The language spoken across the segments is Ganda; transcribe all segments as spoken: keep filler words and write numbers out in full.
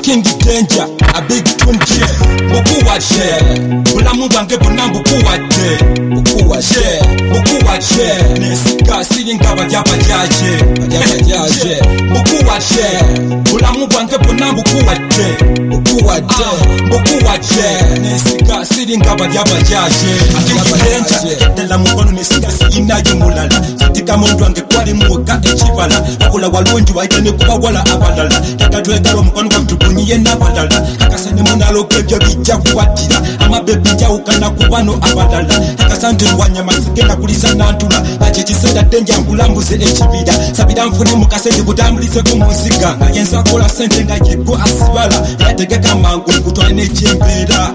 King Danger, a big twenty. Buku wache, bulamu bange bunambu kuwache. Buku wache, buku wache. Nesika silinga bajaba jaje, bajaba jaje. Buku wache, bulamu bange bunambu kuwache. Buku wache, buku wache. Nesika silinga bajaba jaje, bajaba jaje. Tela mukono nesika sina jumulala. Satika mundu ange kwali muka echibala. Akula walunji waitene kuba wala abalala. Takatwekalo mukono kwa mtukunyiye nabalala. Akasene munalo kebyo bijja kuwatira. Amabebi njawukana kubano abalala. Akasante wanyama sigenda kulisa nantula. Ache chisenda denja nkulambuze echibida. Sabida nfune mukasende kutambulize kumuziga. Ngayenza kola sente ngajeko asibala. Yategeka mangu nkutwale nechembera.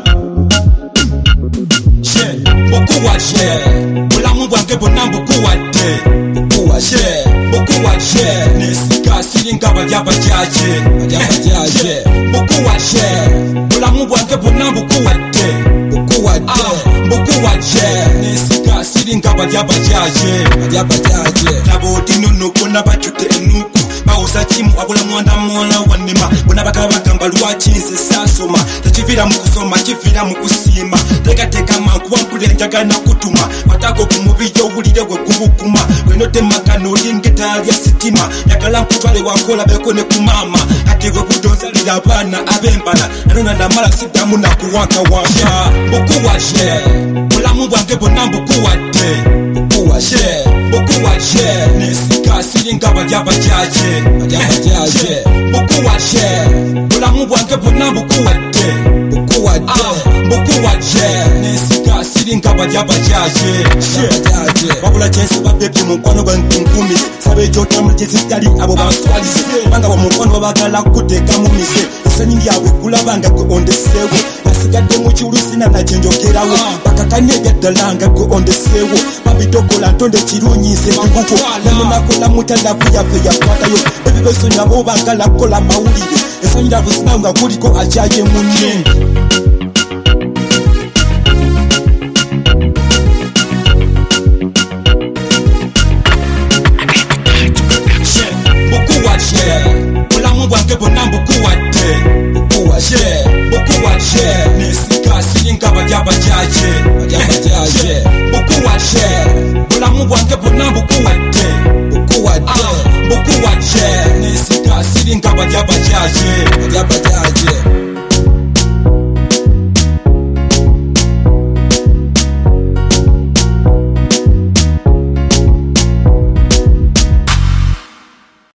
She, buku wache. Bulamu bwange bonambu kuwate. Buku wache, buku wache. Nesika silinga bajaba jaje, bajaba jaje. Buku wache. Bulamu bwange bonambu kuwate. Buku wache, buku wache. Nesika silinga bajaba jaje, bajaba jaje. Naboti nuno kona bachute enuku. Bauza chimu wabula mwanda mwana wanima. Buna baka bakamba luwachize sasoma. Tachivira mukusoma, chivira mukusima. Teka teka manku wankule njaga na kutuma. Watako kumubiyo ulide we kubukuma. Wenote makano lingitari ya sitima. Yakala mkutwale wakola bekone kumama. Hatewe kudoza lila bana abembala. Nanuna na mala sidamu na kuwaka waka. Buku wache, bulamu bwange bonambu kuwate. Buku wache, buku wache. Nesika silinga bajaba jaje, bajaba jaje. Buku wache, bulamu bwange bonambu kuwate. Buku wache, buku wache. Nesika silinga bajaba jaje, bajaba jaje. Wabula jensi wabebi mukwano bankunkumi. Sabe jota mchezi tali abo baswalise. Banga wa mukwano wabagala kuteka mumise. Sanindi yawe kulabanga ko ondesewo. Nasigadde muchulusi na najenjokerawo. Bakakanye byadalanga ko ondesewo. Babitokola ntonde kirunyize kuko. Namunakola mutandavu yafe yakwatayo. Ebibeso nyabo bagala kola mawulire. Esanyira businanga kuliko achaye munye. Bulamu bwange bonambu kuwate. Buku wache, buku wache. Nesika silinga bajaba jaje, bajaba jaje. Buku wache, bulamu bwange bonambu kuwate. Buku wache, buku wache. Nesika silinga bajaba jaje, bajaba jaje.